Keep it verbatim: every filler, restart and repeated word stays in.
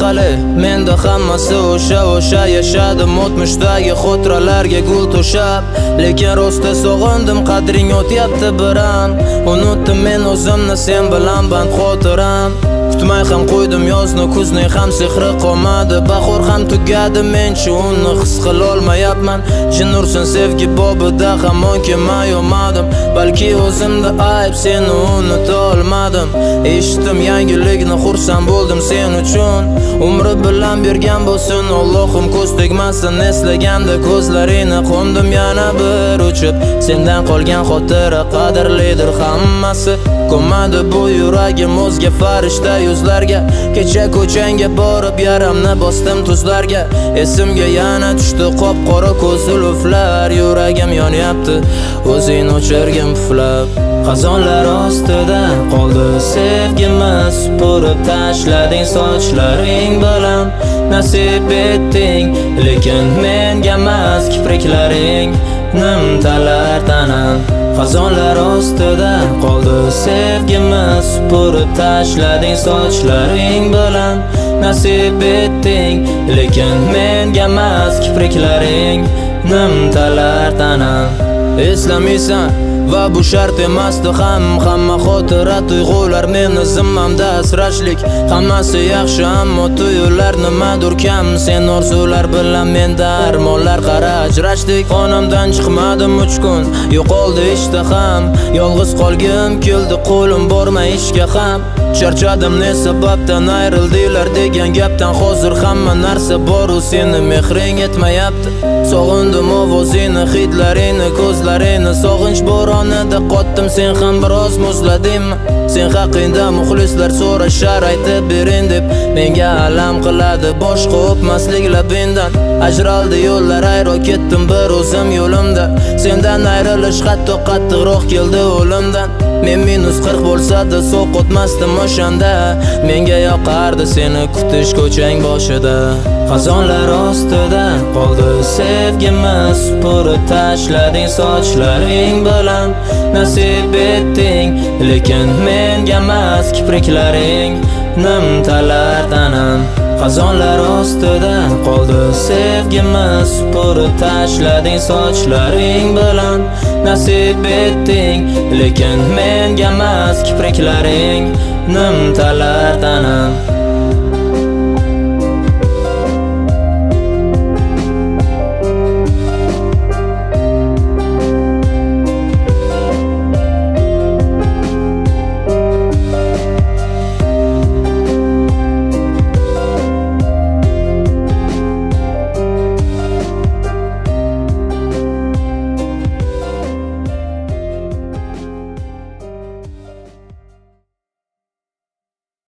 hali menda hammasi o'sha o'sha yashadim o'tmishdagi xotiralarga gul to'shab, lekin rosta sog'indim qadring o'tyapti biram. Unutdim men o'zimni sen bilan band xotiram. Kutmay ham qo'ydim yozni, kuzning ham sehri qolmadi, bahor ham tugadi, menchi uni his qila olmayapman. Jin ursin sevgi bobida hamon kelmay olmadim, balki o'zimda ayb, seni unuta olmadim. Eshitdim yangilikni, xursand bo'ldim sen uchun. Umri bilan bergan bo'lsin Allohim, ko'z tegmasin eslaganda ko'zlaringni. Qo'ndim yana bir uchib, sendan qolgan xotira qadrlidir hammasi. Ko'madi bu yuragim o'zga farishta yuzlarga. Kecha ko'changga borib yaramni bosdim tuzlarga. Esimga yana tushdi qop-qora ko'zli uflar. Yuragim yonyapti o'zing o'chirgin puflab. Xazonlar ostida qoldi sevgimiz, supurib tashlading sochlaring bilan. Nasib etding, lekin menga emas, kipriklaring nimtalar tanam. Xazonlar ostida qoldi sevgimiz, supurib tashlading sochlaring bilan. Nasib etding, lekin menga emas, kipriklaring nimtalar tanam. Eslamaysan va bu shart emasdi ham, hamma xotira tuyg'ular meni zimmamda asrashlik. Hammasi yaxshi ammo tuyular nimadur kam, sen orzular bilan menda armonlar qara ajrashdik. Xonamdan chiqmadim uch kun, yo'qoldi ishtaham, yolg'iz qolgim keldi qo'lim bormay ishga ham. Charchadim ne sababdan ayrildinglar degan gapdan, hozir hamma narsa bor u seni mehring yetmayapti. Sog'indim ovozingni, hidlaringni, ko'zlaringni, sog'inch bo'ronida qotdim, sen ham biroz muzladingmi? Sen haqingda muxlislar so'rashar, aytib bering deb, menga alam qiladi boshqa o'pmaslik labingdan. Ajraldi yo'llar, ayro ketdim bir o'zim yo'limda. Sendan ayrilish hatto qattiqroq keldi o'limdan. Men minus qirq bo'lsa-da so'q o'tmasdim o'shanda. Menga yoqardi seni kutish ko'chang boshida. Xazonlar ostida qoldi sevgimiz, supurib tashlading sochlaring bilan. Nasib etding, lekin menga emas, kipriklaring nimtalar tanam. Xazonlar ostida qoldi sevgimiz, supurib tashlading sochlaring bilan. Nasib etding, lekin menga emas, kipriklaring nimtalar tanam.